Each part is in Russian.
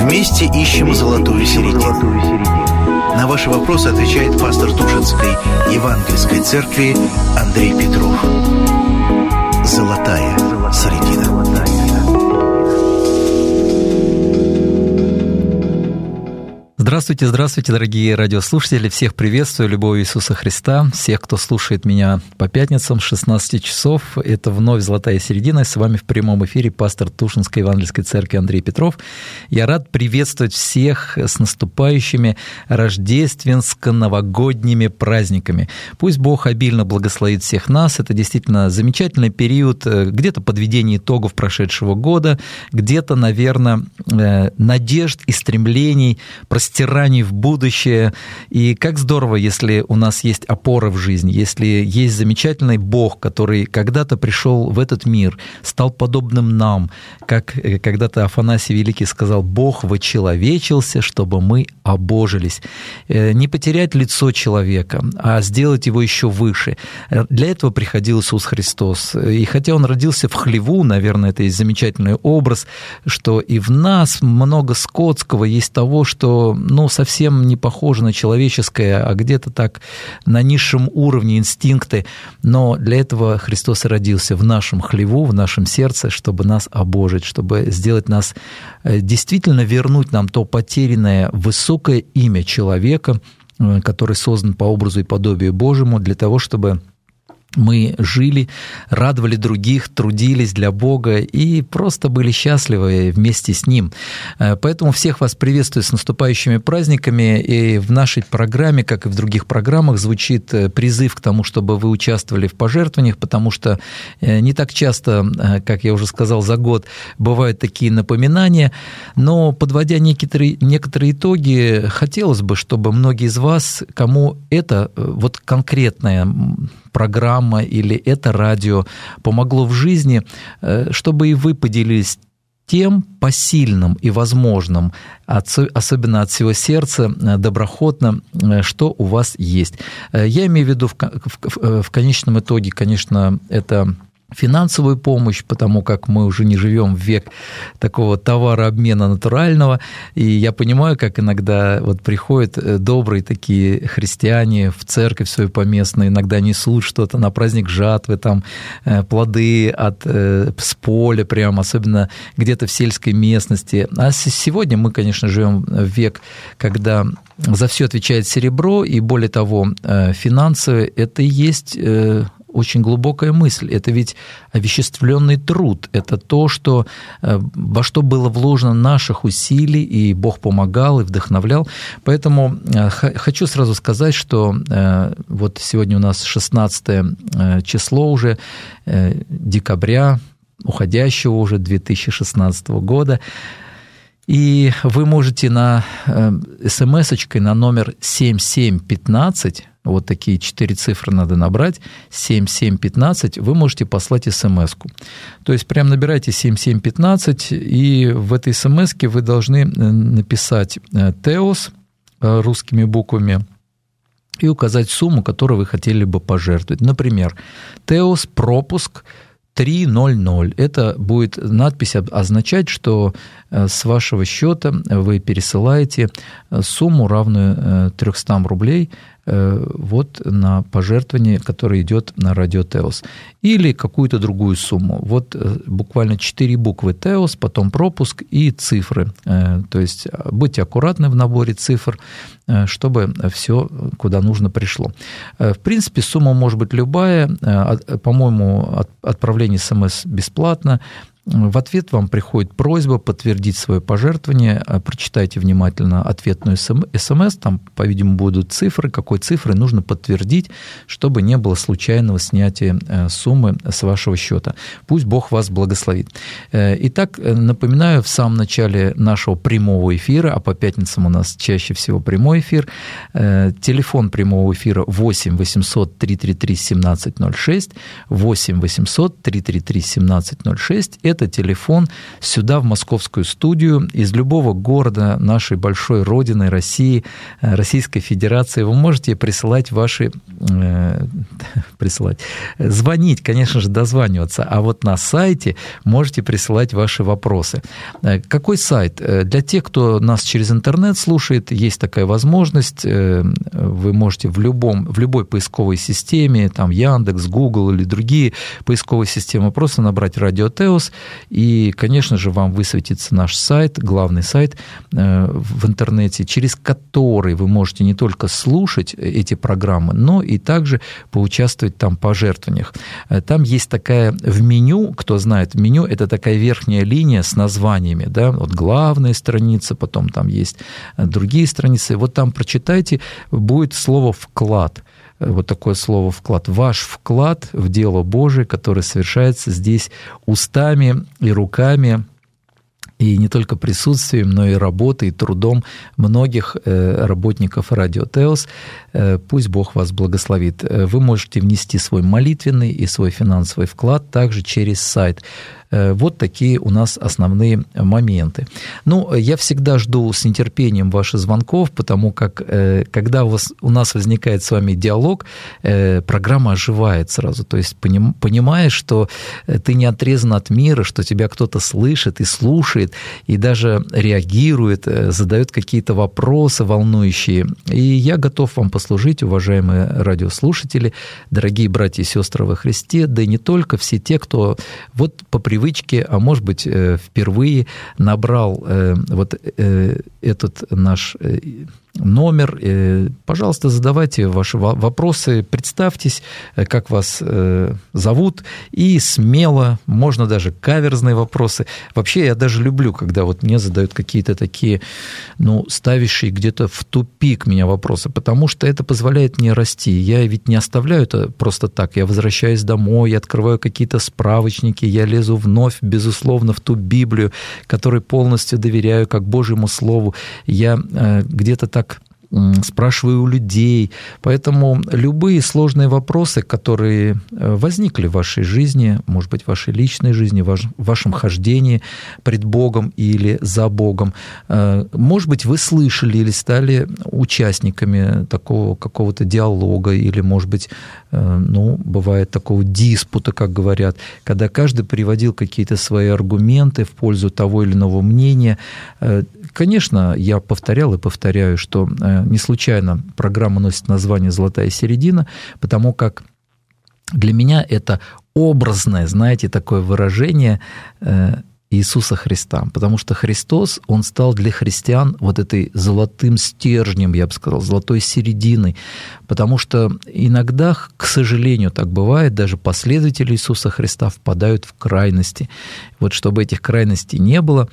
Вместе ищем золотую середину. На ваши вопросы отвечает пастор Тушинской Евангельской церкви Андрей Петров. Золотая середина. Здравствуйте, здравствуйте, дорогие радиослушатели. Всех приветствую любовью Иисуса Христа. Всех, кто слушает меня по пятницам с 16 часов. Это вновь «Золотая середина». И с вами в прямом эфире пастор Тушинской Евангельской церкви Андрей Петров. Я рад приветствовать всех с наступающими рождественско-новогодними праздниками. Пусть Бог обильно благословит всех нас. Это действительно замечательный период, где-то подведение итогов прошедшего года, где-то, наверное, надежд и стремлений, простираний в будущее. И как здорово, если у нас есть опора в жизни, если есть замечательный Бог, который когда-то пришел в этот мир, стал подобным нам, как когда-то Афанасий Великий сказал: «Бог вочеловечился, чтобы мы обожились». Не потерять лицо человека, а сделать его еще выше. Для этого приходил Иисус Христос. И хотя Он родился в хлеву, наверное, это есть замечательный образ, что и в нас много скотского есть того, что совсем не похоже на человеческое, а где-то так на низшем уровне инстинкты. Но для этого Христос и родился в нашем хлеву, в нашем сердце, чтобы нас обожить, чтобы сделать нас, действительно вернуть нам то потерянное высокое имя человека, который создан по образу и подобию Божьему, для того, чтобы мы жили, радовали других, трудились для Бога и просто были счастливы вместе с Ним. Поэтому всех вас приветствую с наступающими праздниками. И в нашей программе, как и в других программах, звучит призыв к тому, чтобы вы участвовали в пожертвованиях, потому что не так часто, как я уже сказал, за год бывают такие напоминания. Но, подводя некоторые итоги, хотелось бы, чтобы многие из вас, кому это вот конкретная программа или это радио помогло в жизни, чтобы и вы поделились тем посильным и возможным, особенно от всего сердца, доброхотно, что у вас есть. Я имею в виду в конечном итоге, конечно, это финансовую помощь, потому как мы уже не живем в век такого товарообмена натурального, и я понимаю, как иногда вот приходят добрые такие христиане в церковь свою поместную, иногда несут что-то на праздник жатвы, там плоды с поля прямо, особенно где-то в сельской местности. А сегодня мы, конечно, живем в век, когда за все отвечает серебро, и более того, финансы – это и есть очень глубокая мысль. Это ведь овеществленный труд. Это то, во что было вложено наших усилий, и Бог помогал и вдохновлял. Поэтому хочу сразу сказать, что вот сегодня у нас 16 число уже декабря, уходящего уже 2016 года. И вы можете смс-очкой на номер 7715, вот такие 4 цифры надо набрать, 7715, вы можете послать смс-ку. То есть прям набирайте 7715, и в этой смс-ке вы должны написать «Теос» русскими буквами и указать сумму, которую вы хотели бы пожертвовать. Например, «Теос пропуск 300». Это будет надпись означать, что с вашего счета вы пересылаете сумму, равную 300 рублей, вот на пожертвование, которое идет на радио Теос, или какую-то другую сумму. Вот буквально 4 буквы Теос, потом пропуск и цифры. То есть будьте аккуратны в наборе цифр, чтобы все куда нужно пришло. В принципе, сумма может быть любая. По-моему, отправление СМС бесплатно. В ответ вам приходит просьба подтвердить свое пожертвование. Прочитайте внимательно ответную СМС. Там, по-видимому, будут цифры. Какой цифрой нужно подтвердить, чтобы не было случайного снятия суммы с вашего счета. Пусть Бог вас благословит. Итак, напоминаю, в самом начале нашего прямого эфира, а по пятницам у нас чаще всего прямой эфир, телефон прямого эфира 8 800 333 1706, 8 800 333 1706. это телефон сюда, в московскую студию, из любого города нашей большой родины России, Российской Федерации. Вы можете присылать ваши... звонить, конечно же, дозваниваться, а вот на сайте можете присылать ваши вопросы. Какой сайт? Для тех, кто нас через интернет слушает, есть такая возможность. Вы можете в любой поисковой системе, там Яндекс, Google или другие поисковые системы, просто набрать «Радио Теос», и, конечно же, вам высветится наш сайт, главный сайт в интернете, через который вы можете не только слушать эти программы, но и также поучаствовать там в пожертвованиях. Там есть такая в меню, кто знает, меню — это такая верхняя линия с названиями, да, вот главная страница, потом там есть другие страницы. Вот там прочитайте, будет слово «вклад». Вот такое слово «вклад». Ваш вклад в дело Божие, которое совершается здесь устами и руками, и не только присутствием, но и работой, и трудом многих работников Радио Теос. Пусть Бог вас благословит. Вы можете внести свой молитвенный и свой финансовый вклад также через сайт. Вот такие у нас основные моменты. Ну, я всегда жду с нетерпением ваших звонков, потому как, когда у нас возникает с вами диалог, программа оживает сразу. То есть понимаешь, что ты не отрезан от мира, что тебя кто-то слышит и слушает, и даже реагирует, задает какие-то вопросы волнующие. И я готов вам послужить, уважаемые радиослушатели, дорогие братья и сестры во Христе, да и не только, все те, кто вот по привычке, а может быть, впервые набрал вот этот наш номер. Пожалуйста, задавайте ваши вопросы, представьтесь, как вас зовут, и смело, можно даже каверзные вопросы. Вообще, я даже люблю, когда вот мне задают какие-то такие, ну, ставящие где-то в тупик меня вопросы, потому что это позволяет мне расти. Я ведь не оставляю это просто так. Я возвращаюсь домой, я открываю какие-то справочники, я лезу вновь, безусловно, в ту Библию, которой полностью доверяю как Божьему Слову. Я где-то так спрашиваю у людей. Поэтому любые сложные вопросы, которые возникли в вашей жизни, может быть, в вашей личной жизни, в вашем хождении пред Богом или за Богом, может быть, вы слышали или стали участниками такого какого-то диалога, или, может быть, ну, бывает такого диспута, как говорят, когда каждый приводил какие-то свои аргументы в пользу того или иного мнения. Конечно, я повторял и повторяю, что не случайно программа носит название «Золотая середина», потому как для меня это образное, знаете, такое выражение Иисуса Христа, потому что Христос, Он стал для христиан вот этой золотым стержнем, я бы сказал, золотой серединой, потому что иногда, к сожалению, так бывает, даже последователи Иисуса Христа впадают в крайности. Вот чтобы этих крайностей не было,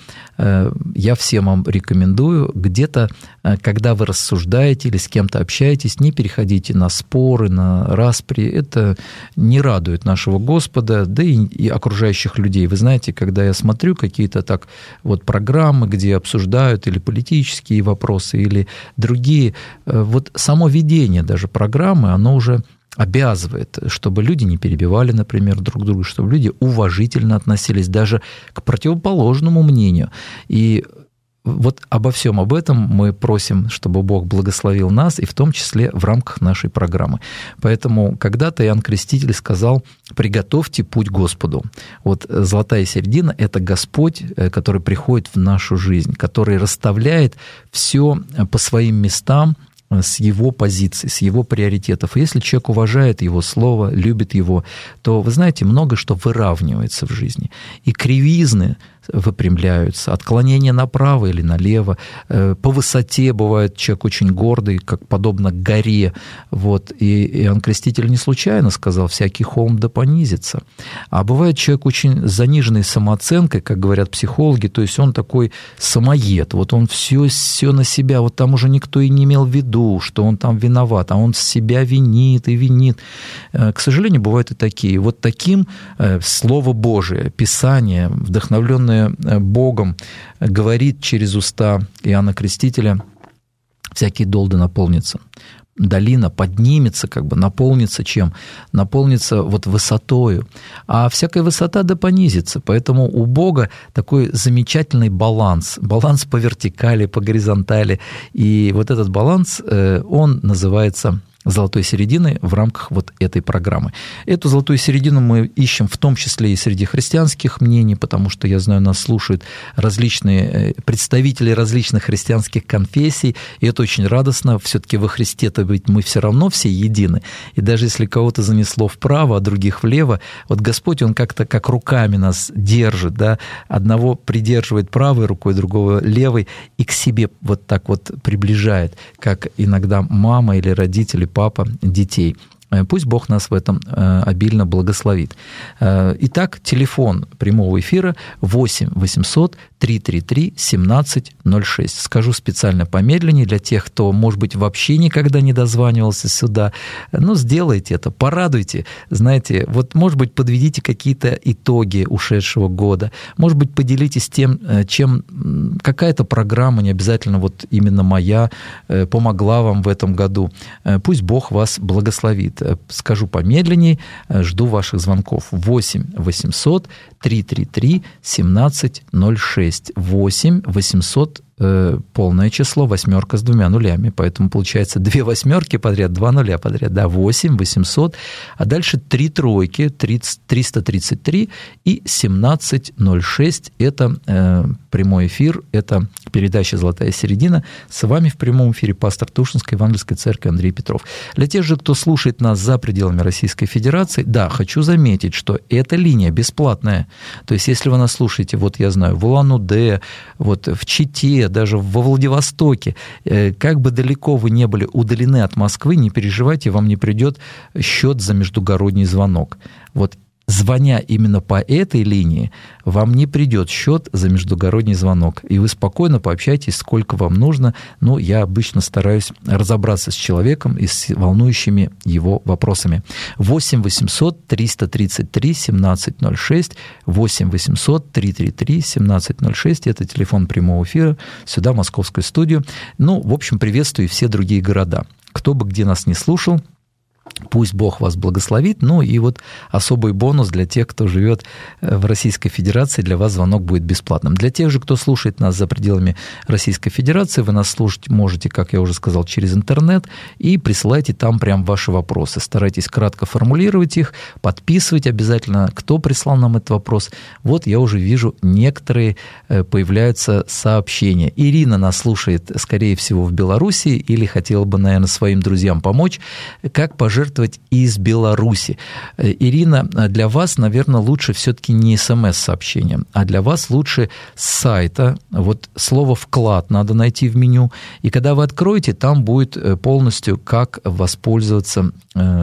я всем вам рекомендую, где-то, когда вы рассуждаете или с кем-то общаетесь, не переходите на споры, на распри, это не радует нашего Господа, да и окружающих людей. Вы знаете, когда я смотрю какие-то так вот программы, где обсуждают или политические вопросы, или другие, вот само ведение даже программы, оно уже обязывает, чтобы люди не перебивали, например, друг друга, чтобы люди уважительно относились даже к противоположному мнению. И вот обо всем об этом мы просим, чтобы Бог благословил нас, и в том числе в рамках нашей программы. Поэтому когда-то Иоанн Креститель сказал: «Приготовьте путь Господу». Вот золотая середина — это Господь, который приходит в нашу жизнь, который расставляет все по своим местам, с его позиции, с его приоритетов. И если человек уважает его слово, любит его, то, вы знаете, много что выравнивается в жизни. И кривизны выпрямляются, отклонения направо или налево. По высоте бывает человек очень гордый, как подобно горе. Вот. И Иоанн Креститель не случайно сказал: «Всякий холм да понизится». А бывает человек очень заниженной самооценкой, как говорят психологи, то есть он такой самоед, вот он все на себя, вот там уже никто и не имел в виду, что он там виноват, а он себя винит и винит. К сожалению, бывают и такие. Вот таким Слово Божие, Писание, вдохновленное Богом, говорит через уста Иоанна Крестителя: «Всякий дол да наполнится». долина поднимется, как бы наполнится чем? Наполнится вот высотою. А всякая высота да понизится. Поэтому у Бога такой замечательный баланс. Баланс по вертикали, по горизонтали. И вот этот баланс, он называется золотой середины в рамках вот этой программы. Эту золотую середину мы ищем в том числе и среди христианских мнений, потому что, я знаю, нас слушают различные представители различных христианских конфессий, и это очень радостно. Все-таки во Христе-то ведь мы все равно все едины. И даже если кого-то занесло вправо, а других влево, вот Господь, Он как-то как руками нас держит, да? Одного придерживает правой рукой, другого левой, и к себе вот так вот приближает, как иногда мама или родители, папа детей. Пусть Бог нас в этом обильно благословит. Итак, телефон прямого эфира 8 800 333 1706. Скажу специально помедленнее для тех, кто, может быть, вообще никогда не дозванивался сюда. Ну, сделайте это, порадуйте. Знаете, вот, может быть, подведите какие-то итоги ушедшего года. Может быть, поделитесь тем, чем какая-то программа, не обязательно вот именно моя, помогла вам в этом году. Пусть Бог вас благословит. Скажу помедленнее, жду ваших звонков. 8 800 333 1706. 8 800 полное число, восьмерка с 2 нулями, поэтому получается 2 восьмерки подряд, 2 нуля подряд, да, 8 800, а дальше 3 тройки, 333 и 1706, это прямой эфир, это передача «Золотая середина», с вами в прямом эфире пастор Тушинской Евангельской церкви Андрей Петров. Для тех же, кто слушает нас за пределами Российской Федерации, да, хочу заметить, что эта линия бесплатная, то есть если вы нас слушаете, вот я знаю, в Улан-Удэ, вот в Чите, даже во Владивостоке, как бы далеко вы не были удалены от Москвы, не переживайте, вам не придет счет за междугородний звонок. Вот звоня именно по этой линии, вам не придет счет за междугородний звонок. И вы спокойно пообщайтесь, сколько вам нужно. Ну, я обычно стараюсь разобраться с человеком и с волнующими его вопросами. 8 800 333 1706, 8 800 333 1706, это телефон прямого эфира, сюда, в московскую студию. Ну, в общем, приветствую все другие города. Кто бы где нас не слушал, пусть Бог вас благословит. Ну и вот особый бонус для тех, кто живет в Российской Федерации, для вас звонок будет бесплатным. Для тех же, кто слушает нас за пределами Российской Федерации, вы нас слушать можете, как я уже сказал, через интернет, и присылайте там прям ваши вопросы. Старайтесь кратко формулировать их, подписывать обязательно, кто прислал нам этот вопрос. Вот я уже вижу, некоторые появляются сообщения. Ирина нас слушает, скорее всего, в Беларуси, или хотела бы, наверное, своим друзьям помочь. Как пожертвовать из Беларуси? Ирина, для вас, наверное, лучше все-таки не СМС-сообщение, а для вас лучше с сайта. Вот слово «вклад» надо найти в меню, и когда вы откроете, там будет полностью, как воспользоваться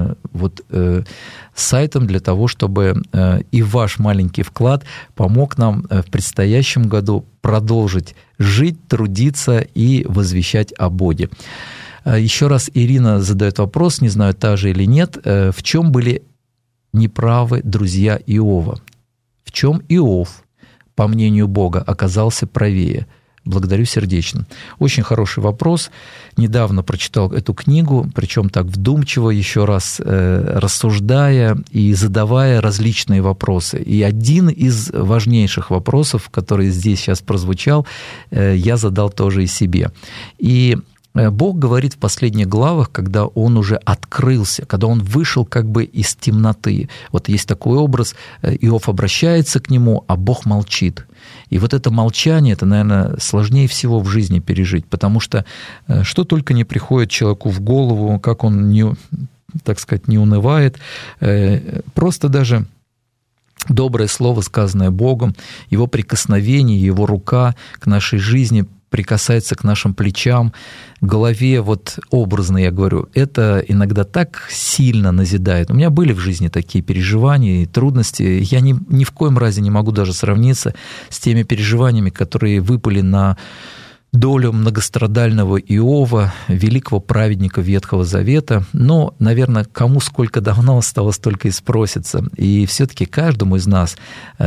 сайтом для того, чтобы и ваш маленький вклад помог нам в предстоящем году продолжить жить, трудиться и возвещать о Боге. Еще раз Ирина задает вопрос, не знаю, та же или нет, в чем были неправы друзья Иова? В чем Иов, по мнению Бога, оказался правее? Благодарю сердечно. Очень хороший вопрос. Недавно прочитал эту книгу, причем так вдумчиво, еще раз рассуждая и задавая различные вопросы. И один из важнейших вопросов, который здесь сейчас прозвучал, я задал тоже и себе. И Бог говорит в последних главах, когда Он уже открылся, когда Он вышел как бы из темноты. Вот есть такой образ, Иов обращается к Нему, а Бог молчит. И вот это молчание, это, наверное, сложнее всего в жизни пережить, потому что что только не приходит человеку в голову, как он, так сказать, не унывает, просто даже доброе слово, сказанное Богом, Его прикосновение, Его рука к нашей жизни прикасается к нашим плечам, голове, вот образно я говорю, это иногда так сильно назидает. У меня были в жизни такие переживания и трудности. Я ни в коем разе не могу даже сравниться с теми переживаниями, которые выпали на долю многострадального Иова, великого праведника Ветхого Завета. Но, наверное, кому сколько давно осталось, столько и спросится. И все-таки каждому из нас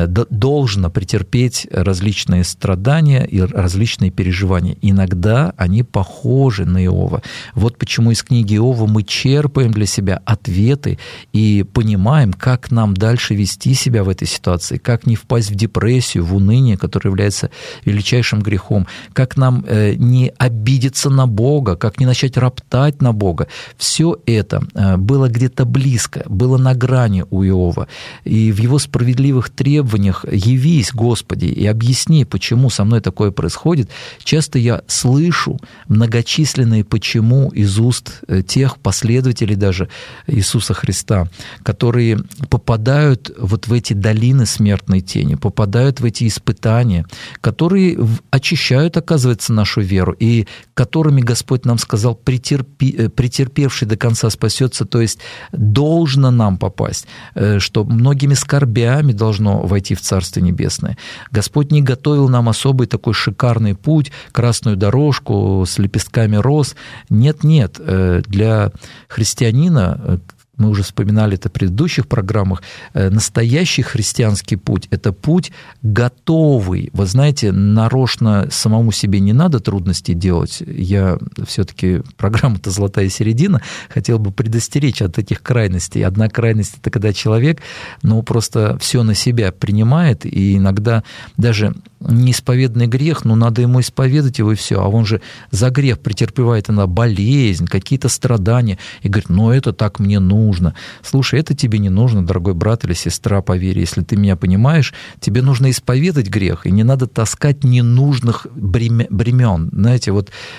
должно претерпеть различные страдания и различные переживания. Иногда они похожи на Иова. Вот почему из книги Иова мы черпаем для себя ответы и понимаем, как нам дальше вести себя в этой ситуации, как не впасть в депрессию, в уныние, которое является величайшим грехом, как нам не обидеться на Бога, как не начать роптать на Бога. Все это было где-то близко, было на грани у Иова. И в его справедливых требованиях «Явись, Господи, и объясни, почему со мной такое происходит», часто я слышу многочисленные «почему» из уст тех последователей даже Иисуса Христа, которые попадают вот в эти долины смертной тени, попадают в эти испытания, которые очищают, оказывается, нашу веру, и которыми Господь нам сказал: претерпевший до конца спасется, то есть должно нам попасть, что многими скорбями должно войти в Царство Небесное. Господь не готовил нам особый такой шикарный путь, красную дорожку с лепестками роз. Нет, для христианина, мы уже вспоминали это в предыдущих программах, настоящий христианский путь – это путь готовый. Вы знаете, нарочно самому себе не надо трудностей делать. Я все-таки, программа-то «Золотая середина», хотел бы предостеречь от этих крайностей. Одна крайность – это когда человек просто все на себя принимает, и иногда даже неисповеданный грех, надо ему исповедать его, и все. А он же за грех претерпевает иногда болезнь, какие-то страдания, и говорит: это так мне нужно. Слушай, это тебе не нужно, дорогой брат или сестра, поверь, если ты меня понимаешь, тебе нужно исповедать грех, и не надо таскать ненужных бремен. Знаете,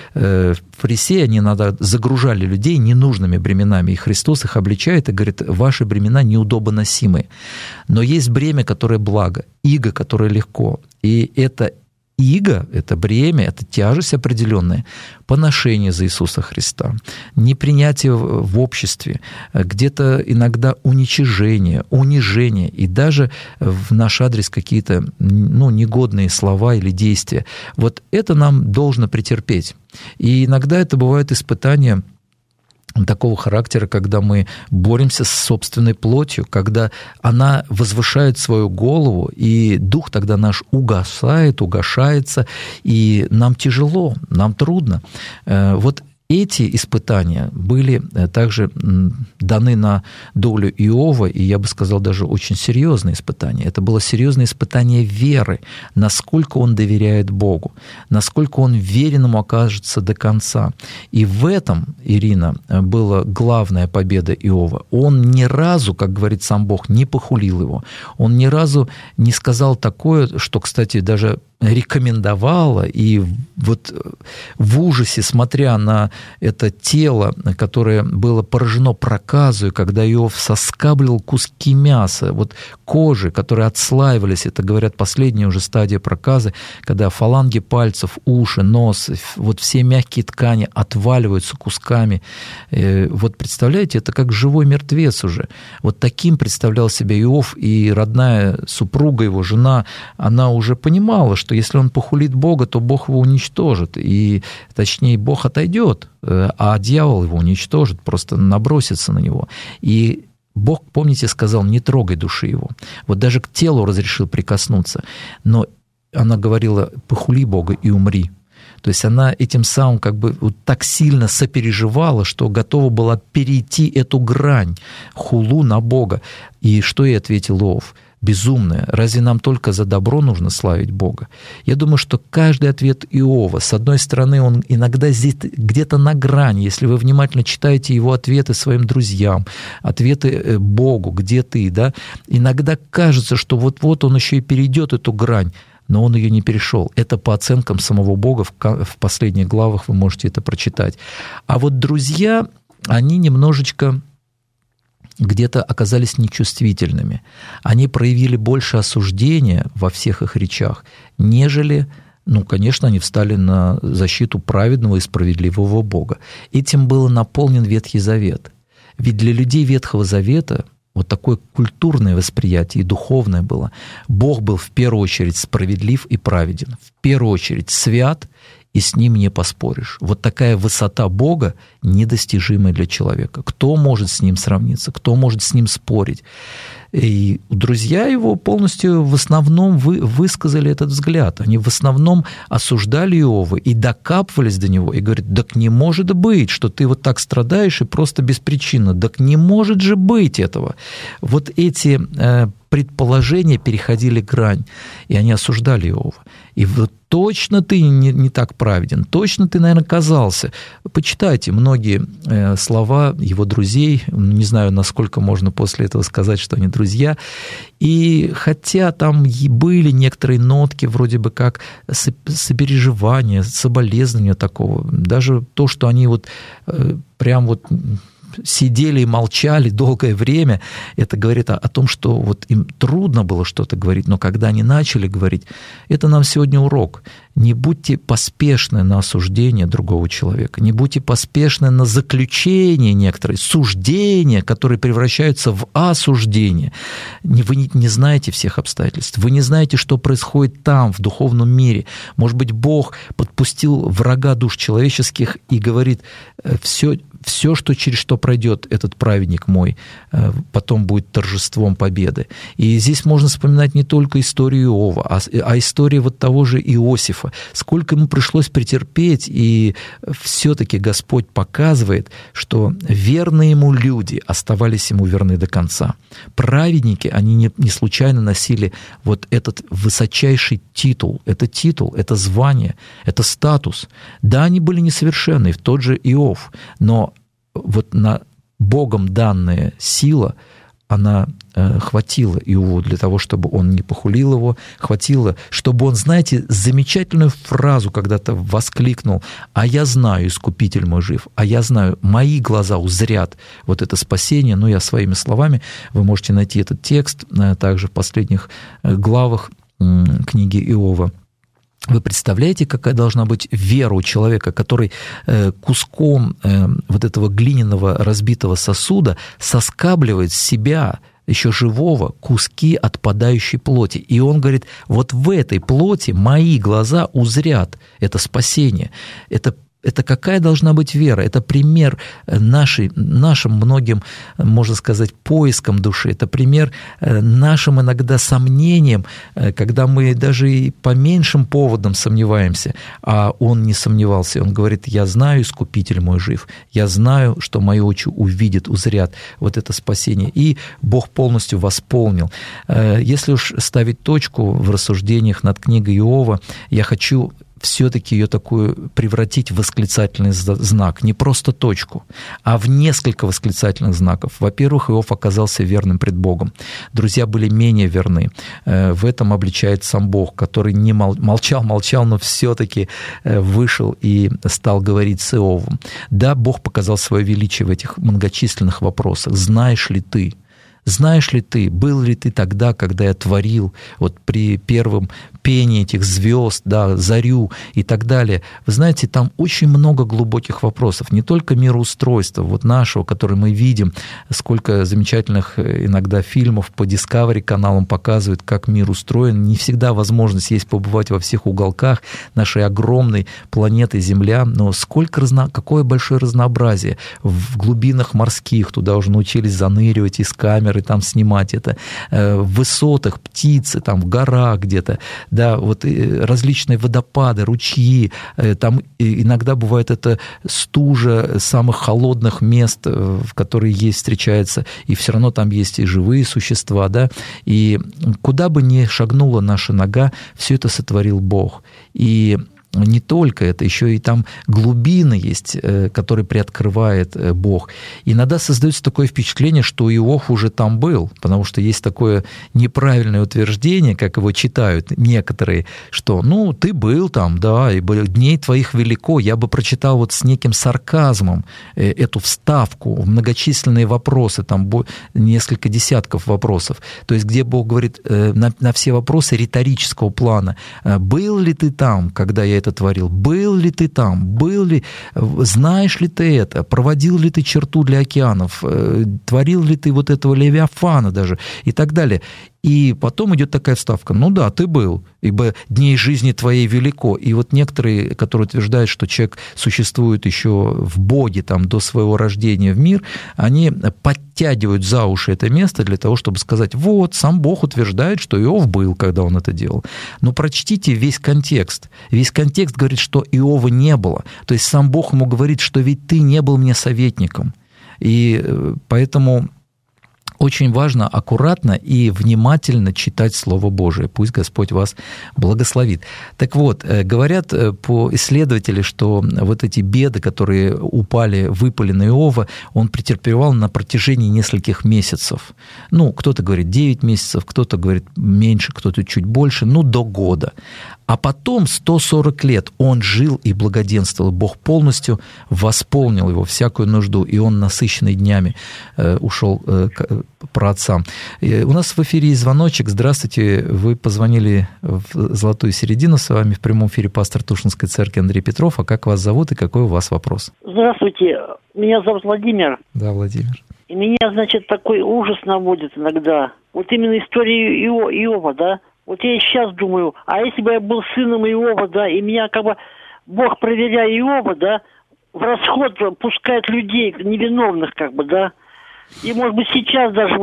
фарисеи, они загружали людей ненужными бременами, и Христос их обличает и говорит: ваши бремена неудобоносимые. Но есть бремя, которое благо, иго, которое легко. И это иго, это бремя, это тяжесть определенная, поношение за Иисуса Христа, непринятие в обществе, где-то иногда уничижение, унижение, и даже в наш адрес какие-то негодные слова или действия. Вот это нам должно претерпеть. И иногда это бывают испытания такого характера, когда мы боремся с собственной плотью, когда она возвышает свою голову, и дух тогда наш угошается, и нам тяжело, нам трудно. Вот эти испытания были также даны на долю Иова, и я бы сказал, даже очень серьезные испытания. Это было серьезное испытание веры, насколько он доверяет Богу, насколько он верен ему окажется до конца. И в этом, Ирина, была главная победа Иова. Он ни разу, как говорит сам Бог, не похулил его. Он ни разу не сказал такое, что, кстати, даже рекомендовала, и вот в ужасе, смотря на это тело, которое было поражено проказой, когда Иов соскабливал куски мяса, кожи, которые отслаивались, это, говорят, последняя уже стадия проказы, когда фаланги пальцев, уши, нос, все мягкие ткани отваливаются кусками. Представляете, это как живой мертвец уже. Таким представлял себя Иов, и родная супруга его, жена, она уже понимала, что если он похулит Бога, то Бог его уничтожит, и, точнее, Бог отойдет, а дьявол его уничтожит, просто набросится на него. И Бог, помните, сказал: не трогай души его. Даже к телу разрешил прикоснуться. Но она говорила: похули Бога и умри. То есть она этим самым так сильно сопереживала, что готова была перейти эту грань хулу на Бога. И что ей ответил Иов? Безумное. Разве нам только за добро нужно славить Бога? Я думаю, что каждый ответ Иова, с одной стороны, он иногда здесь где-то на грани. Если вы внимательно читаете его ответы своим друзьям, ответы Богу, где ты, да, иногда кажется, что вот он еще и перейдет эту грань, но он ее не перешел. Это по оценкам самого Бога, в последних главах вы можете это прочитать. А друзья, они немножечко где-то оказались нечувствительными. Они проявили больше осуждения во всех их речах, нежели, конечно, они встали на защиту праведного и справедливого Бога. Этим был наполнен Ветхий Завет. Ведь для людей Ветхого Завета такое культурное восприятие и духовное было. Бог был в первую очередь справедлив и праведен, в первую очередь свят и с ним не поспоришь. Вот такая высота Бога недостижимая для человека. Кто может с ним сравниться? Кто может с ним спорить? И друзья его полностью в основном высказали этот взгляд. Они в основном осуждали Иова и докапывались до него, и говорят: так не может быть, что ты вот так страдаешь и просто беспричинно. Так не может же быть этого. Вот эти предположения переходили грань, и они осуждали Иова. И вот точно ты не так праведен, точно ты, наверное, казался. Почитайте многие слова его друзей, не знаю, насколько можно после этого сказать, что они друзья, и хотя там были некоторые нотки, вроде бы как сопереживания, соболезнования такого, даже то, что они вот прям вот сидели и молчали долгое время, это говорит о том, что вот им трудно было что-то говорить, но когда они начали говорить, это нам сегодня урок. Не будьте поспешны на осуждение другого человека, не будьте поспешны на заключение некоторые, суждения, которые превращаются в осуждение. Вы не знаете всех обстоятельств, вы не знаете, что происходит там, в духовном мире. Может быть, Бог подпустил врага душ человеческих и говорит: все, что через что пройдет этот праведник мой, потом будет торжеством победы. И здесь можно вспоминать не только историю Иова, а историю вот того же Иосифа. Сколько ему пришлось претерпеть, и все-таки Господь показывает, что верные ему люди оставались ему верны до конца. Праведники, они не случайно носили вот этот высочайший титул. Это звание, это статус. Да, они были несовершенны, тот же Иов, но вот на Богом данная сила, она хватила Иову для того, чтобы он не похулил его, хватило, чтобы он, знаете, замечательную фразу когда-то воскликнул: «А я знаю, Искупитель мой жив, а я знаю, мои глаза узрят вот это спасение». Ну, я своими словами, вы можете найти этот текст также в последних главах книги Иова. Вы представляете, какая должна быть вера у человека, который куском вот этого глиняного разбитого сосуда соскабливает с себя, еще живого, куски отпадающей плоти. И он говорит: вот в этой плоти мои глаза узрят это спасение. Это какая должна быть вера? Это пример нашим многим, можно сказать, поискам души. Это пример нашим иногда сомнениям, когда мы даже и по меньшим поводам сомневаемся, а он не сомневался. Он говорит: я знаю, Искупитель мой жив, я знаю, что мои очи увидят, узрят вот это спасение. И Бог полностью восполнил. Если уж ставить точку в рассуждениях над книгой Иова, я хочу все-таки ее такую превратить в восклицательный знак, не просто точку, а в несколько восклицательных знаков. Во-первых, Иов оказался верным пред Богом. Друзья были менее верны. В этом обличает сам Бог, который не молчал, но все-таки вышел и стал говорить с Иовом. Да, Бог показал свое величие в этих многочисленных вопросах. Знаешь ли ты, был ли ты тогда, когда я творил, вот при первом пении этих звезд, да, зарю и так далее? Вы знаете, там очень много глубоких вопросов, не только мироустройства вот нашего, который мы видим, сколько замечательных иногда фильмов по Discovery каналам показывают, как мир устроен. Не всегда возможность есть побывать во всех уголках нашей огромной планеты Земля, но какое большое разнообразие в глубинах морских, туда уже научились заныривать из камер, и там снимать это, в высотах птицы, там в горах где-то, да, вот различные водопады, ручьи, там иногда бывает это стужа самых холодных мест, в которые встречается, и все равно там есть и живые существа, да, и куда бы ни шагнула наша нога, все это сотворил Бог. И не только это, еще и там глубины есть, которые приоткрывает Бог. Иногда создается такое впечатление, что Иов уже там был, потому что есть такое неправильное утверждение, как его читают некоторые, что ты был там, да, и дней твоих велико. Я бы прочитал вот с неким сарказмом эту вставку в многочисленные вопросы, там несколько десятков вопросов, то есть где Бог говорит на все вопросы риторического плана: был ли ты там, когда я это творил? Был ли ты там? Знаешь ли ты это? Проводил ли ты черту для океанов? Творил ли ты вот этого Левиафана даже? И так далее. И потом идет такая вставка: ну да, ты был, ибо дней жизни твоей велико. И вот некоторые, которые утверждают, что человек существует еще в Боге там, до своего рождения в мир, они подтягивают за уши это место для того, чтобы сказать: вот, сам Бог утверждает, что Иов был, когда он это делал. Но прочтите весь контекст. Весь контекст говорит, что Иова не было. То есть сам Бог ему говорит, что ведь ты не был мне советником. И поэтому очень важно аккуратно и внимательно читать Слово Божие. Пусть Господь вас благословит. Так вот, говорят исследователи, что вот эти беды, которые выпали на Иова, он претерпевал на протяжении нескольких месяцев. Ну, кто-то говорит 9 месяцев, кто-то говорит меньше, кто-то чуть больше, до года. А потом 140 лет он жил и благоденствовал. Бог полностью восполнил его всякую нужду, и он, насыщенный днями, ушел к праотцам. У нас в эфире есть звоночек. Здравствуйте, вы позвонили в «Золотую середину». С вами в прямом эфире пастор Тушинской церкви Андрей Петров. А как вас зовут и какой у вас вопрос? Здравствуйте, меня зовут Владимир. Да, Владимир. И меня, такой ужас наводит иногда. Вот именно история Иова, да? Вот я сейчас думаю, а если бы я был сыном Иова, да, и меня Бог, проверяя Иова, да, в расход пускает людей невиновных, да. И, может быть, сейчас даже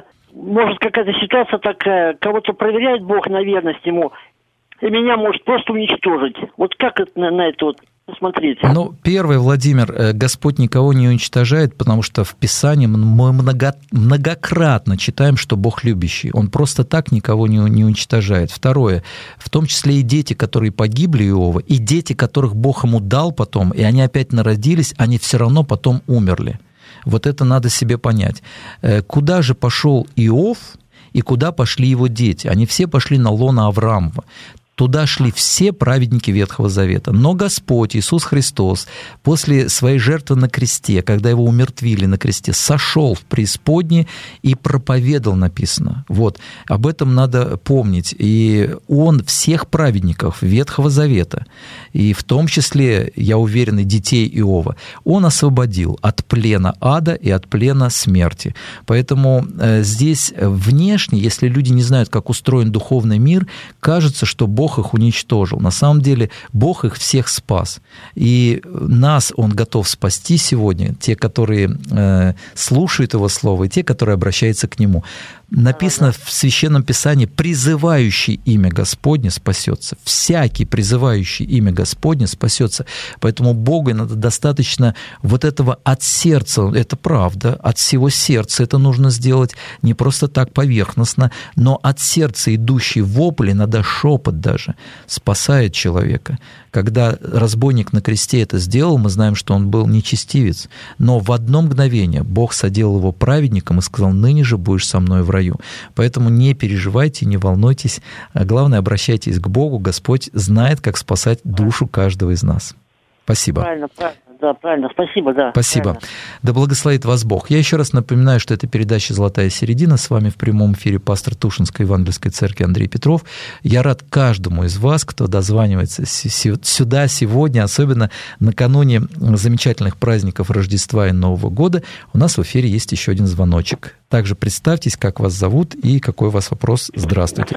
может какая-то ситуация такая, кого-то проверяет Бог на верность ему, и меня может просто уничтожить. Вот как на это посмотреть? Первый, Владимир, Господь никого не уничтожает, потому что в Писании мы многократно читаем, что Бог любящий. Он просто так никого не уничтожает. Второе, в том числе и дети, которые погибли Иова, и дети, которых Бог ему дал потом, и они опять народились, они все равно потом умерли. Вот это надо себе понять. Куда же пошел Иов и куда пошли его дети? Они все пошли на лоно Авраамова. Туда шли все праведники Ветхого Завета. Но Господь Иисус Христос после своей жертвы на кресте, когда его умертвили на кресте, сошел в преисподние и проповедал, написано. Вот. Об этом надо помнить. И он всех праведников Ветхого Завета, и в том числе, я уверен, и детей Иова, он освободил от плена ада и от плена смерти. Поэтому здесь внешне, если люди не знают, как устроен духовный мир, кажется, что Бог их уничтожил. На самом деле Бог их всех спас. И нас Он готов спасти сегодня, те, которые слушают Его Слово, и те, которые обращаются к Нему. Написано в Священном Писании: призывающий имя Господне спасется. Всякий призывающий имя Господне спасется. Поэтому Богу надо достаточно вот этого от сердца, это правда, от всего сердца это нужно сделать, не просто так поверхностно, но от сердца идущий вопль, иногда шепот даже, спасает человека. Когда разбойник на кресте это сделал, мы знаем, что он был нечестивец, но в одно мгновение Бог соделал его праведником и сказал: ныне же будешь со мной в раю. Поэтому не переживайте, не волнуйтесь, а главное, обращайтесь к Богу. Господь знает, как спасать душу каждого из нас. Спасибо. Правильно. Да, правильно. Спасибо, да. Спасибо. Правильно. Да благословит вас Бог. Я еще раз напоминаю, что это передача «Золотая середина». С вами в прямом эфире пастор Тушинской Евангельской церкви Андрей Петров. Я рад каждому из вас, кто дозванивается сюда сегодня, особенно накануне замечательных праздников Рождества и Нового года. У нас в эфире есть еще один звоночек. Также представьтесь, как вас зовут и какой у вас вопрос. Здравствуйте.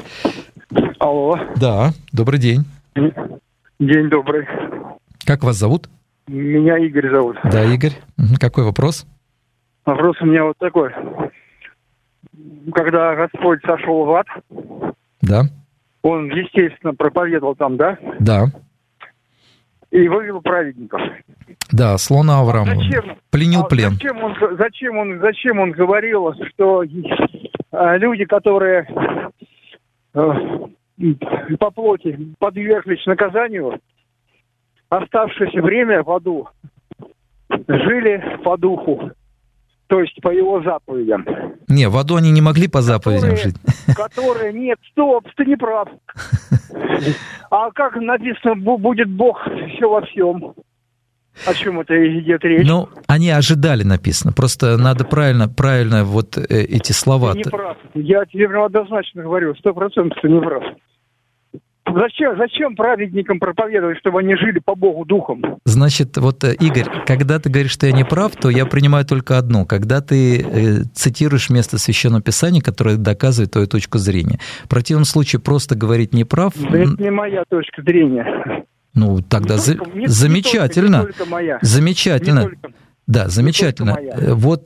Алло. Да, добрый день. День добрый. Как вас зовут? Меня Игорь зовут. Да, Игорь. Какой вопрос? Вопрос у меня вот такой. Когда Господь сошел в ад, да, Он, естественно, проповедовал там, да? Да. И вывел праведников. Да, слона Авраама. Пленил плен. Зачем он говорил, что люди, которые по плоти подверглись наказанию, оставшееся время в аду жили по духу, то есть по его заповедям. Не, в аду они не могли по заповедям жить. Нет, стоп, ты не прав. А как написано, будет Бог все во всем? О чем это идет речь? Ну, они ожидали, написано. Просто надо правильно вот эти слова. Ты не прав. Я тебе однозначно говорю, 100% ты не прав. Зачем праведникам проповедовать, чтобы они жили по Богу духом? Значит, вот, Игорь, когда ты говоришь, что я не прав, то я принимаю только одно. Когда ты цитируешь место Священного Писания, которое доказывает твою точку зрения. В противном случае просто говорить не прав... Да это не моя точка зрения. Ну, тогда замечательно. Не только моя. Замечательно. Да, замечательно. Вот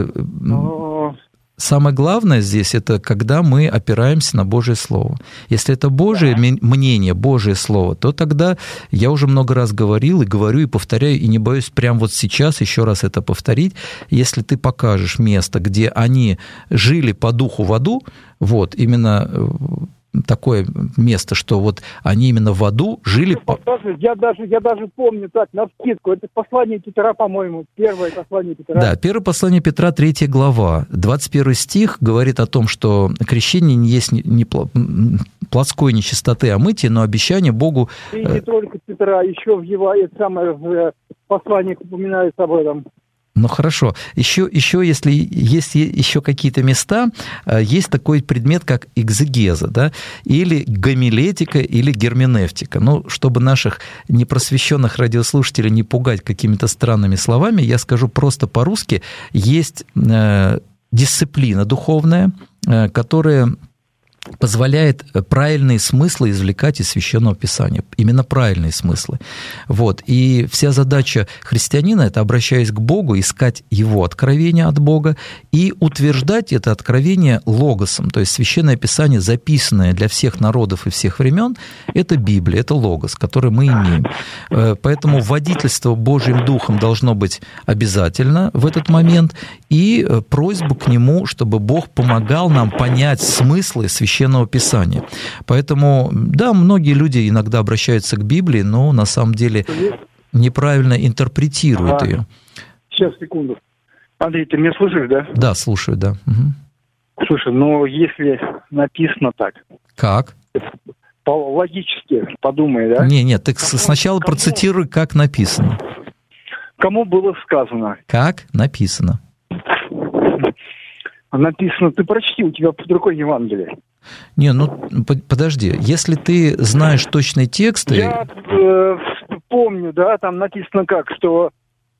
самое главное здесь, это когда мы опираемся на Божье Слово. Если это Божье мнение, Божье Слово, то тогда я уже много раз говорил, и говорю, и повторяю, и не боюсь прямо вот сейчас еще раз это повторить. Если ты покажешь место, где они жили по духу в аду, вот, именно такое место, что вот они именно в аду жили... Я даже помню так, навскидку, это послание Петра, по-моему, первое послание Петра. Да, первое послание Петра, 3 глава, 21 стих говорит о том, что крещение не есть не плотской нечистоты, а мытие, но обещание Богу... И не только Петра, еще в его в посланиях упоминается об этом. Ну, хорошо. Еще, если есть еще какие-то места, есть такой предмет, как экзегеза, да, или гомилетика, или герменевтика. Ну, чтобы наших непросвещенных радиослушателей не пугать какими-то странными словами, я скажу просто по-русски. Есть дисциплина духовная, которая позволяет правильные смыслы извлекать из Священного Писания. Именно правильные смыслы. Вот. И вся задача христианина – это, обращаясь к Богу, искать Его откровение от Бога и утверждать это откровение логосом. То есть Священное Писание, записанное для всех народов и всех времен, это Библия, это логос, который мы имеем. Поэтому водительство Божьим Духом должно быть обязательно в этот момент, и просьбу к Нему, чтобы Бог помогал нам понять смыслы Священного Писания. Поэтому, да, многие люди иногда обращаются к Библии, но на самом деле неправильно интерпретируют ее. Сейчас, секунду. Андрей, ты меня слышишь, да? Да, слушаю, да. Угу. Слушай, ну если написано так... Как? Логически подумай, да? Нет, ты сначала процитируй, как написано. Кому было сказано? Как написано. Написано, ты прочти, у тебя под рукой Евангелие. Не, ну подожди, если ты знаешь точные тексты... Я помню, да, там написано как, что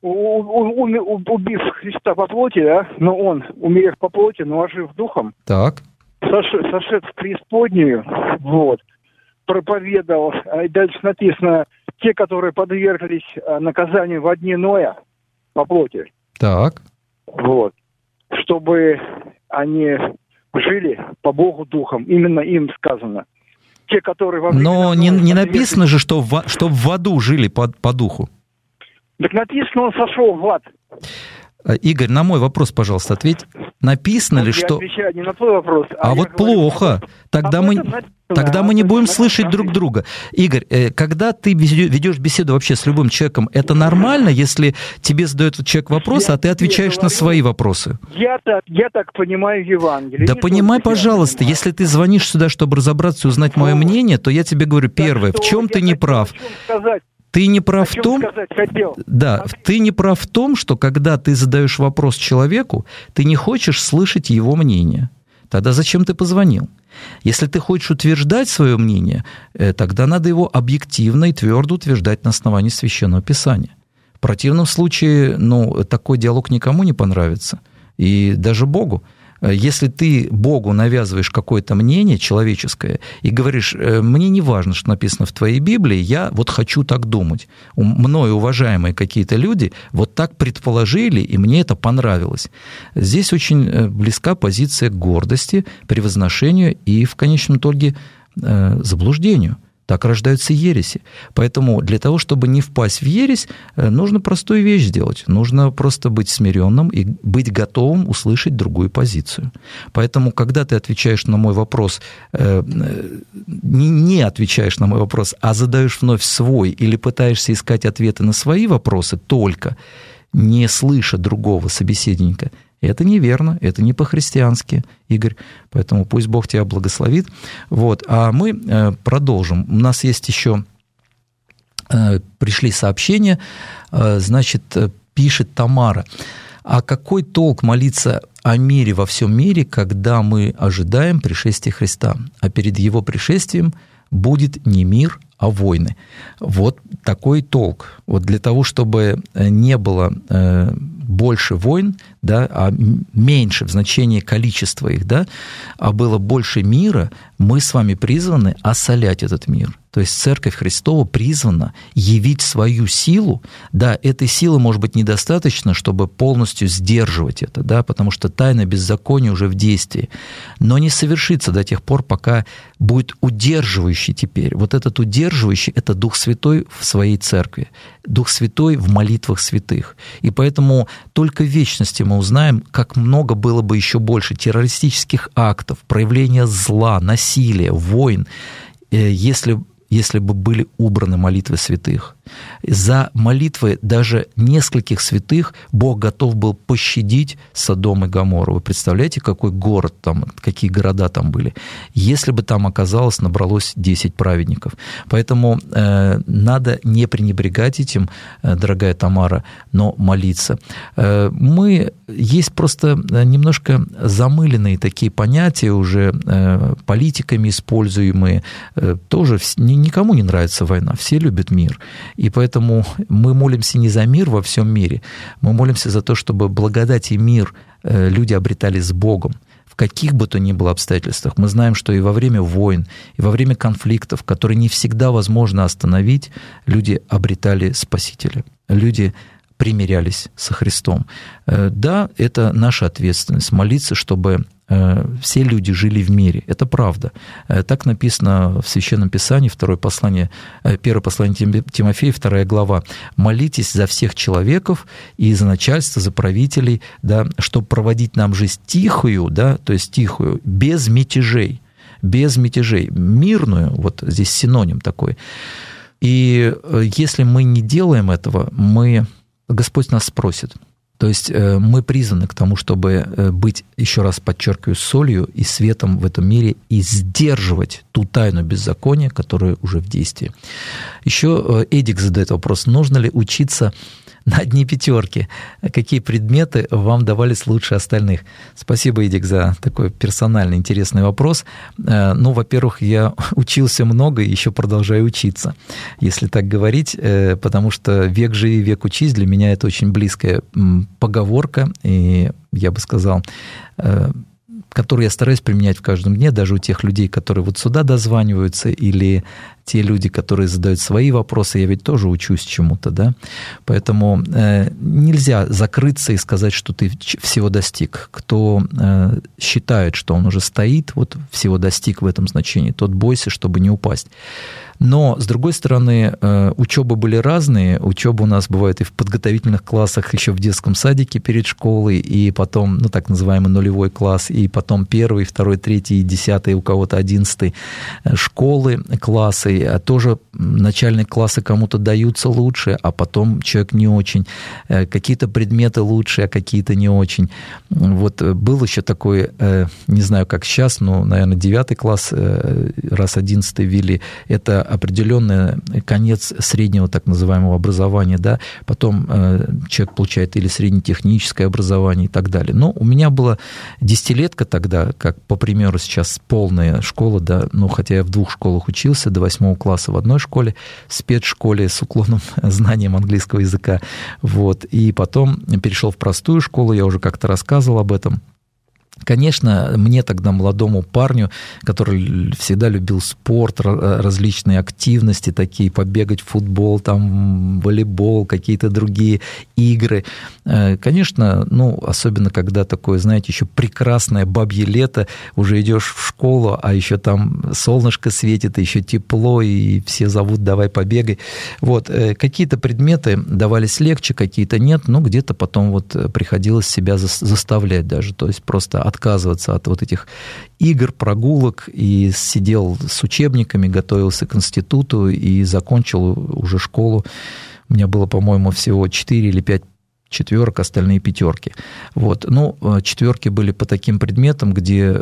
убив Христа по плоти, да, но он, умерев по плоти, но ожив духом, так. сошед в преисподнюю, вот, проповедовал, и дальше написано, те, которые подверглись наказанию во дни Ноя по плоти. Так. Вот. Чтобы они жили по Богу духом. Именно им сказано. Те, которые во время... Но не написано же, что в аду жили по духу. Так написано, он сошел в ад. Игорь, на мой вопрос, пожалуйста, ответь. Написано ли, что... Я отвечаю не на твой вопрос. А вот плохо. Тогда мы не будем слышать друг друга. Игорь, когда ты ведешь беседу вообще с любым человеком, это нормально, если тебе задает человек вопрос, а ты отвечаешь на свои вопросы? Я так понимаю Евангелие. Да понимай, пожалуйста, если ты звонишь сюда, чтобы разобраться и узнать мое мнение, то я тебе говорю, первое, в чем ты не прав. Ты не прав в том, да, ты не прав в том, что когда ты задаешь вопрос человеку, ты не хочешь слышать его мнение. Тогда зачем ты позвонил? Если ты хочешь утверждать свое мнение, тогда надо его объективно и твердо утверждать на основании Священного Писания. В противном случае, такой диалог никому не понравится, и даже Богу. Если ты Богу навязываешь какое-то мнение человеческое и говоришь, мне не важно, что написано в твоей Библии, я вот хочу так думать. Мною уважаемые какие-то люди вот так предположили, и мне это понравилось. Здесь очень близка позиция к гордости, превозношению и, в конечном итоге, заблуждению. Так рождаются ереси. Поэтому для того, чтобы не впасть в ересь, нужно простую вещь сделать. Нужно просто быть смиренным и быть готовым услышать другую позицию. Поэтому, когда ты отвечаешь на мой вопрос, не отвечаешь на мой вопрос, а задаешь вновь свой или пытаешься искать ответы на свои вопросы, только не слыша другого собеседника, это неверно, это не по-христиански, Игорь. Поэтому пусть Бог тебя благословит. Вот. А мы продолжим. У нас есть еще... Пришли сообщения. Значит, пишет Тамара. А какой толк молиться о мире во всем мире, когда мы ожидаем пришествия Христа? А перед Его пришествием будет не мир, а войны. Вот такой толк. Вот для того, чтобы не было больше войн, да, а меньше в значении количества их, да, а было больше мира, мы с вами призваны осолять этот мир. То есть Церковь Христова призвана явить свою силу. Да, этой силы может быть недостаточно, чтобы полностью сдерживать это, да, потому что тайна беззакония уже в действии. Но не совершится до тех пор, пока будет удерживающий теперь. Вот этот удерживающий – это Дух Святой в своей Церкви, Дух Святой в молитвах святых. И поэтому только в вечности мы узнаем, как много было бы еще больше террористических актов, проявления зла, насилия, войн, если бы были убраны молитвы святых. За молитвы даже нескольких святых Бог готов был пощадить Содом и Гоморру. Вы представляете, какой город там, какие города там были? Если бы там оказалось, набралось 10 праведников. Поэтому надо не пренебрегать этим, дорогая Тамара, но молиться. Есть просто немножко замыленные такие понятия уже политиками используемые. Тоже никому не нравится война, все любят мир. И поэтому мы молимся не за мир во всем мире, мы молимся за то, чтобы благодать и мир люди обретали с Богом. В каких бы то ни было обстоятельствах. Мы знаем, что и во время войн, и во время конфликтов, которые не всегда возможно остановить, люди обретали Спасителя. Люди примирялись со Христом. Да, это наша ответственность молиться, чтобы все люди жили в мире. Это правда. Так написано в Священном Писании, первое послание Тимофея, 2 глава. «Молитесь за всех человеков и за начальство, за правителей, да, чтобы проводить нам жизнь тихую, да, то есть тихую, без мятежей, мирную, вот здесь синоним такой. И если мы не делаем этого, Господь нас спросит. То есть мы призваны к тому, чтобы быть, еще раз подчеркиваю, солью и светом в этом мире и сдерживать ту тайну беззакония, которая уже в действии. Еще Эдик задает вопрос, нужно ли учиться на одни пятерки? Какие предметы вам давались лучше остальных? Спасибо, Эдик, за такой персональный, интересный вопрос. Ну, во-первых, я учился много и еще продолжаю учиться, если так говорить, потому что «век живи, век учись» для меня это очень близкая поговорка, и я бы сказал, которую я стараюсь применять в каждом дне, даже у тех людей, которые вот сюда дозваниваются, или те люди, которые задают свои вопросы, я ведь тоже учусь чему-то, да. Поэтому нельзя закрыться и сказать, что ты всего достиг. Кто считает, что он уже стоит, вот всего достиг в этом значении, тот бойся, чтобы не упасть. Но, с другой стороны, учебы были разные. Учеба у нас бывает и в подготовительных классах, еще в детском садике перед школой, и потом, ну, так называемый нулевой класс, и потом 1, 2, 3, 10, у кого-то 11 школы, классы. А тоже начальные классы кому-то даются лучше, а потом человек не очень. Какие-то предметы лучше, а какие-то не очень. Вот был еще такой, не знаю, как сейчас, но, наверное, 9 класс, раз 11 ввели, это определенный конец среднего так называемого образования, да, потом человек получает или среднетехническое образование и так далее. Но у меня была десятилетка тогда, как, по примеру, сейчас полная школа, да, ну, хотя я в 2 школах учился, до 8 класса в одной школе, в спецшколе с уклоном знанием английского языка, вот, и потом перешел в простую школу, я уже как-то рассказывал об этом. Конечно, мне тогда, молодому парню, который всегда любил спорт, различные активности такие, побегать в футбол, там, волейбол, какие-то другие игры. Конечно, ну, особенно когда такое, знаете, еще прекрасное бабье лето, уже идешь в школу, а еще там солнышко светит, еще тепло, и все зовут, давай побегай. Вот, какие-то предметы давались легче, какие-то нет, но где-то потом вот приходилось себя заставлять даже, то есть просто отказываться от вот этих игр, прогулок, и сидел с учебниками, готовился к институту и закончил уже школу. У меня было, по-моему, всего 4 или 5 четверок, остальные 5. Вот. Ну, 4 были по таким предметам, где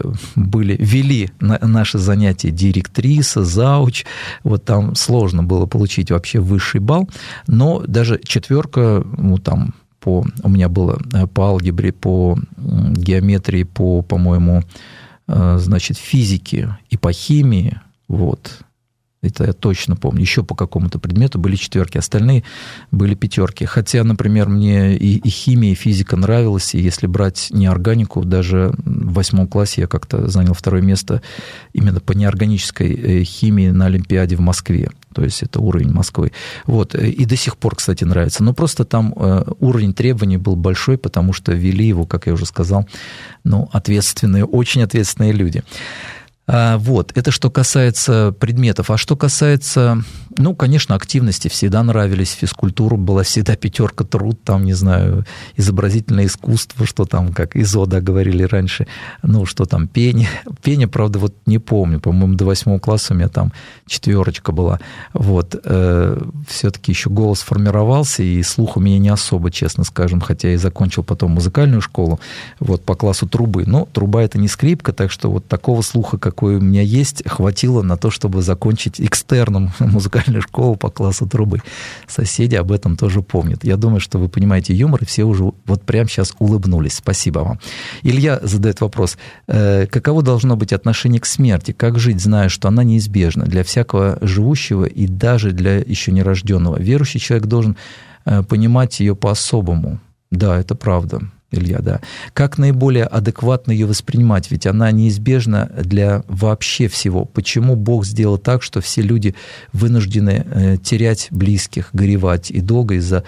вели наши занятия директриса, зауч. Вот там сложно было получить вообще высший балл, но даже 4, ну, там, у меня было по алгебре, по геометрии, по-моему, значит, физике и по химии, вот, Это я точно помню. Еще по какому-то предмету были 4, остальные были 5. Хотя, например, мне и химия, и физика нравилась, и если брать неорганику, даже в 8 классе я как-то занял 2 место именно по неорганической химии на Олимпиаде в Москве. То есть это уровень Москвы. Вот. И до сих пор, кстати, нравится. Но просто там уровень требований был большой, потому что вели его, как я уже сказал, ответственные, очень ответственные люди. Вот, это что касается предметов. А что касается, конечно, активности, всегда нравились. Физкультура была всегда 5, труд, там, не знаю, изобразительное искусство, что там, как ИЗО, да, говорили раньше, что там, пение. Пение, правда, вот не помню, по-моему, до 8 класса у меня там 4 была. Вот, все-таки еще голос формировался, и слух у меня не особо, честно скажем, хотя я закончил потом музыкальную школу, вот, по классу трубы. Но труба — это не скрипка, так что вот такого слуха, какой у меня есть, хватило на то, чтобы закончить экстерном музыкальную школу по классу трубы. Соседи об этом тоже помнят. Я думаю, что вы понимаете юмор, и все уже вот прямо сейчас улыбнулись. Спасибо вам. Илья задает вопрос. Каково должно быть отношение к смерти? Как жить, зная, что она неизбежна для всякого живущего и даже для еще нерожденного? Верующий человек должен понимать ее по-особому. Да, это правда. Илья, да. Как наиболее адекватно ее воспринимать? Ведь она неизбежна для вообще всего. Почему Бог сделал так, что все люди вынуждены терять близких, горевать и долго из-за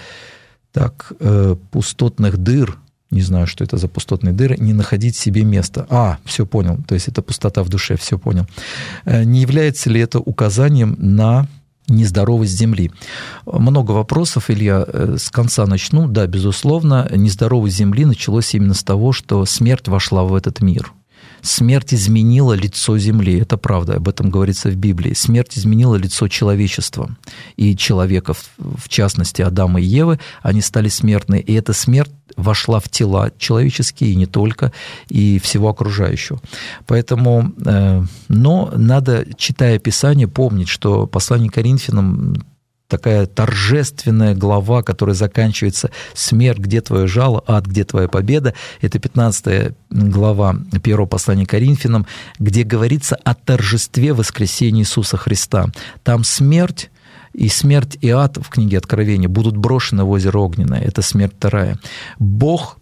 пустотных дыр, не знаю, что это за пустотные дыры, не находить себе места? Все понял. То есть это пустота в душе, все понял. Не является ли это указанием на нездоровость Земли? Много вопросов, Илья, с конца начну. Да, безусловно, нездоровость Земли началось именно с того, что смерть вошла в этот мир. Смерть изменила лицо Земли, это правда, об этом говорится в Библии. Смерть изменила лицо человечества, и человека, в частности Адама и Евы, они стали смертны, и эта смерть вошла в тела человеческие, и не только, и всего окружающего. Поэтому, но надо, читая Писание, помнить, что послание к Коринфянам такая торжественная глава, которая заканчивается «Смерть, где твое жало? Ад, где твоя победа?» Это 15 глава 1 послания к Коринфянам, где говорится о торжестве воскресения Иисуса Христа. Там смерть и ад в книге Откровения будут брошены в озеро Огненное. Это смерть вторая. Бог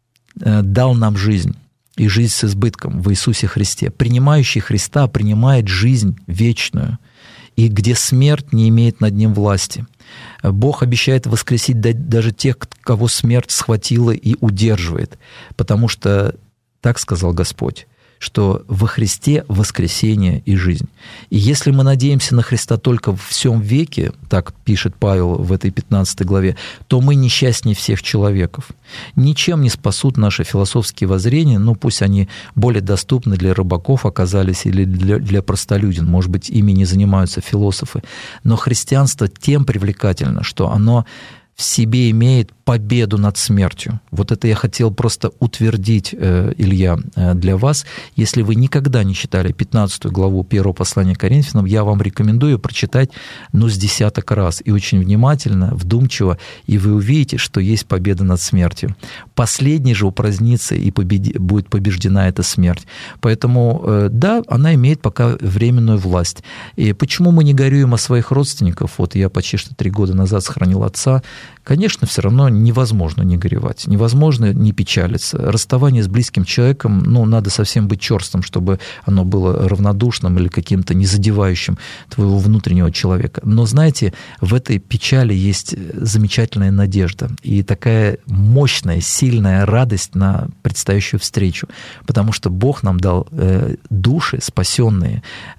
дал нам жизнь, и жизнь с избытком в Иисусе Христе. Принимающий Христа принимает жизнь вечную, и где смерть не имеет над ним власти. Бог обещает воскресить даже тех, кого смерть схватила и удерживает, потому что, так сказал Господь, что во Христе воскресение и жизнь. И если мы надеемся на Христа только в всем веке, так пишет Павел в этой 15 главе, то мы несчастнее всех человеков. Ничем не спасут наши философские воззрения, пусть они более доступны для рыбаков оказались или для простолюдин, может быть, ими не занимаются философы. Но христианство тем привлекательно, что оно в себе имеет победу над смертью. Вот это я хотел просто утвердить, Илья, для вас. Если вы никогда не читали 15 главу 1 послания к Коринфянам, я вам рекомендую прочитать, с десяток раз, и очень внимательно, вдумчиво, и вы увидите, что есть победа над смертью. Последний же упразднится, и будет побеждена эта смерть. Поэтому, да, она имеет пока временную власть. И почему мы не горюем о своих родственниках? Вот я почти что 3 года назад сохранил отца. Конечно, все равно невозможно не горевать, невозможно не печалиться. Расставание с близким человеком, надо совсем быть черстым, чтобы оно было равнодушным или каким-то не задевающим твоего внутреннего человека. Но, знаете, в этой печали есть замечательная надежда и такая мощная, сильная радость на предстоящую встречу, потому что Бог нам дал души спасенные,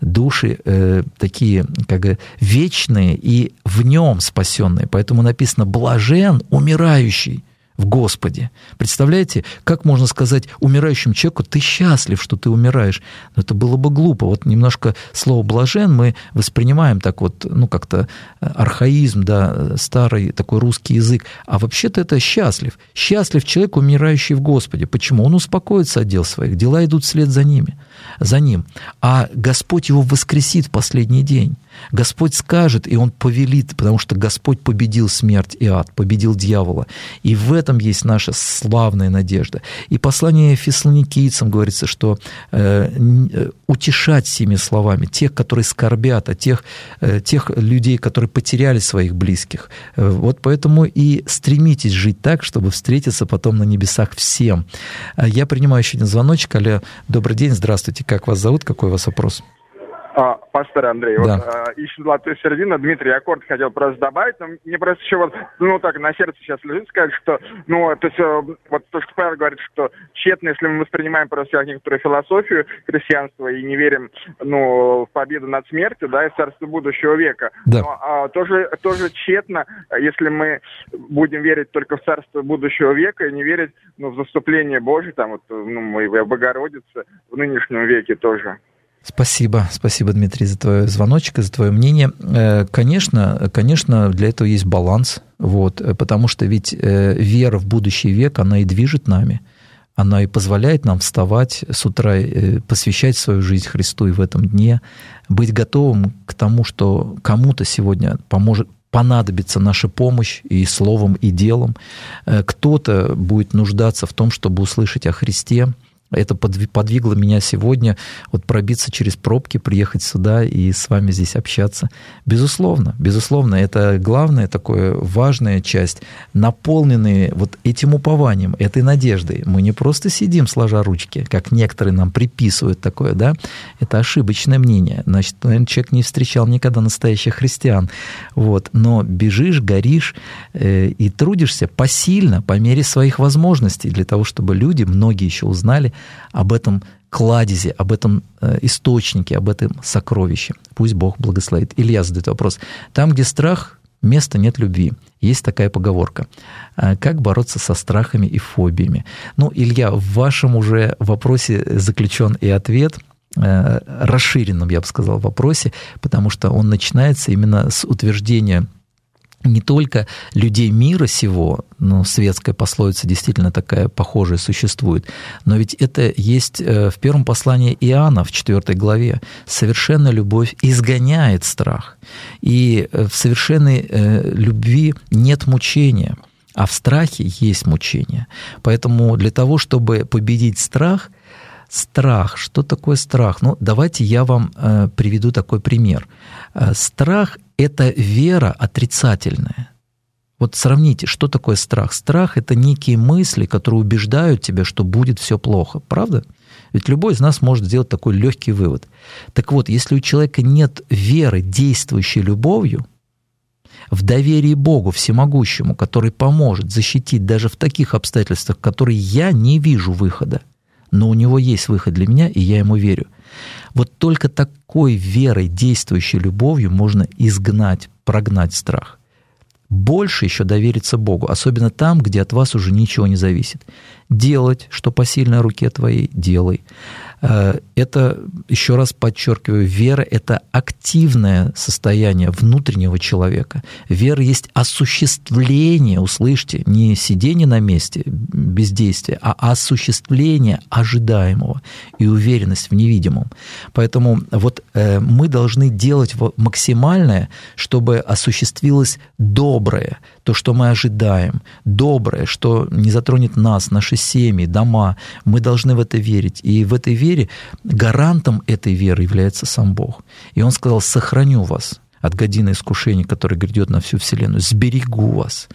души такие как бы вечные и в Нем спасенные. Поэтому написано «блажен умирающий в Господе». Представляете, как можно сказать умирающему человеку: ты счастлив, что ты умираешь? Но это было бы глупо. Вот немножко слово «блажен» мы воспринимаем так вот, как-то архаизм, да, старый такой русский язык. А вообще-то это счастлив. Счастлив человек, умирающий в Господе. Почему? Он успокоится от дел своих, дела идут вслед за ним. А Господь его воскресит в последний день. Господь скажет, и Он повелит, потому что Господь победил смерть и ад, победил дьявола. И в этом есть наша славная надежда. И послание фессалоникийцам говорится, что утешать всеми словами тех, которые скорбят, тех людей, которые потеряли своих близких. Вот поэтому и стремитесь жить так, чтобы встретиться потом на небесах всем. Я принимаю еще один звоночек. Алло, добрый день, здравствуйте. Как вас зовут? Какой у вас вопрос? Пастор Андрей, да. Вот ищу золотую середину. Дмитрий, я коротко хотел просто добавить, но мне просто еще так на сердце сейчас лежит сказать, что, то есть, вот то, что Павел говорит, что тщетно, если мы воспринимаем просто некоторую философию христианства и не верим, в победу над смертью, да, и в царство будущего века. Да. Но тоже тщетно, если мы будем верить только в царство будущего века и не верить, в заступление Божие, в Богородице в нынешнем веке тоже. Спасибо, Дмитрий, за твой звоночек и за твое мнение. Конечно, для этого есть баланс, потому что ведь вера в будущий век, она и движет нами, она и позволяет нам вставать с утра, посвящать свою жизнь Христу и в этом дне, быть готовым к тому, что кому-то сегодня понадобится наша помощь и словом, и делом. Кто-то будет нуждаться в том, чтобы услышать о Христе. Это подвигло меня сегодня пробиться через пробки, приехать сюда и с вами здесь общаться. Безусловно, это главная такая важная часть, наполненные этим упованием, этой надеждой. Мы не просто сидим сложа ручки, как некоторые нам приписывают такое, да? Это ошибочное мнение. Значит, наверное, человек не встречал никогда настоящих христиан. Но бежишь, горишь и трудишься посильно, по мере своих возможностей, для того, чтобы люди, многие еще узнали об этом кладезе, об этом источнике, об этом сокровище. Пусть Бог благословит. Илья задает вопрос. Там, где страх, места нет любви. Есть такая поговорка. Как бороться со страхами и фобиями? Илья, в вашем уже вопросе заключен и ответ, расширенном, я бы сказал, вопросе, потому что он начинается именно с утверждения не только людей мира сего, светская пословица действительно такая похожая существует, но ведь это есть в первом послании Иоанна, в 4 главе. Совершенная любовь изгоняет страх. И в совершенной любви нет мучения, а в страхе есть мучение. Поэтому для того, чтобы победить страх, что такое страх? Давайте я вам приведу такой пример. Страх — это вера отрицательная. Сравните, что такое страх? Страх — это некие мысли, которые убеждают тебя, что будет все плохо. Правда? Ведь любой из нас может сделать такой легкий вывод. Так вот, если у человека нет веры, действующей любовью, в доверии Богу Всемогущему, который поможет защитить даже в таких обстоятельствах, в которые я не вижу выхода, но у него есть выход для меня, и я ему верю. Только такой верой, действующей любовью можно прогнать страх. Больше еще довериться Богу, особенно там, где от вас уже ничего не зависит. Делать, что по сильной руке твоей, делай. Это, еще раз подчеркиваю, вера — это активное состояние внутреннего человека. Вера есть осуществление, услышьте, не сидение на месте, бездействие, а осуществление ожидаемого и уверенность в невидимом. Поэтому мы должны делать максимальное, чтобы осуществилось доброе, то, что мы ожидаем, доброе, что не затронет нас, наши семьи, дома. Мы должны в это верить. И в этой вере, гарантом этой веры является сам Бог. И Он сказал: «Сохраню вас от годины искушений, который грядет на всю вселенную, сберегу вас».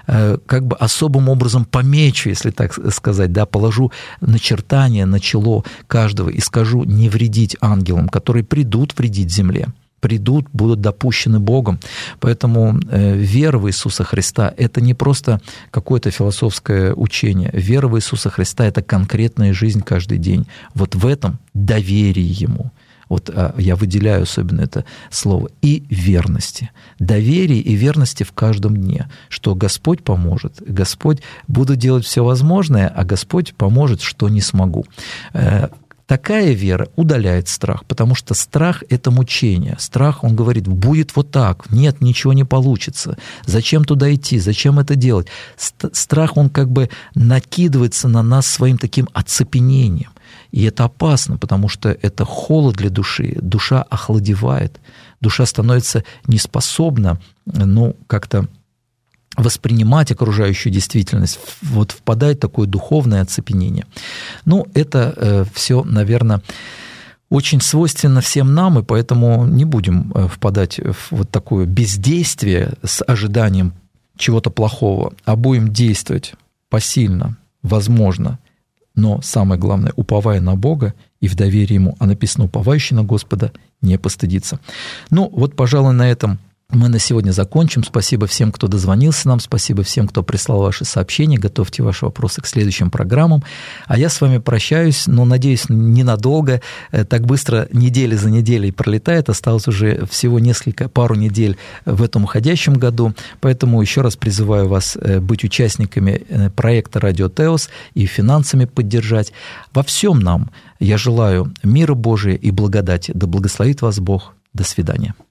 Особым образом помечу, если так сказать, положу начертание на чело каждого и скажу: не вредить ангелам, которые придут вредить земле. Будут допущены Богом. Поэтому вера в Иисуса Христа — это не просто какое-то философское учение. Вера в Иисуса Христа — это конкретная жизнь каждый день. В этом доверие Ему. Я выделяю особенно это слово. И верности. Доверие и верности в каждом дне. Что Господь поможет. Господь, буду делать все возможное, а Господь поможет, что не смогу. Такая вера удаляет страх, потому что страх — это мучение. Страх, он говорит: будет так, нет, ничего не получится. Зачем туда идти, зачем это делать? Страх, он накидывается на нас своим таким оцепенением. И это опасно, потому что это холод для души. Душа охладевает. душа становится неспособна, как-то воспринимать окружающую действительность, вот впадает в такое духовное оцепенение. Это все, наверное, очень свойственно всем нам, и поэтому не будем впадать в вот такое бездействие с ожиданием чего-то плохого, а будем действовать посильно, возможно, но самое главное, уповая на Бога и в доверии Ему, а написано, уповающий на Господа не постыдится. Пожалуй, на этом мы на сегодня закончим. Спасибо всем, кто дозвонился нам, спасибо всем, кто прислал ваши сообщения, готовьте ваши вопросы к следующим программам. А я с вами прощаюсь, надеюсь, ненадолго. Так быстро неделя за неделей пролетает, осталось уже всего пару недель в этом уходящем году, поэтому еще раз призываю вас быть участниками проекта «Радио Теос» и финансами поддержать. Во всем нам я желаю мира Божия и благодати. Да благословит вас Бог. До свидания.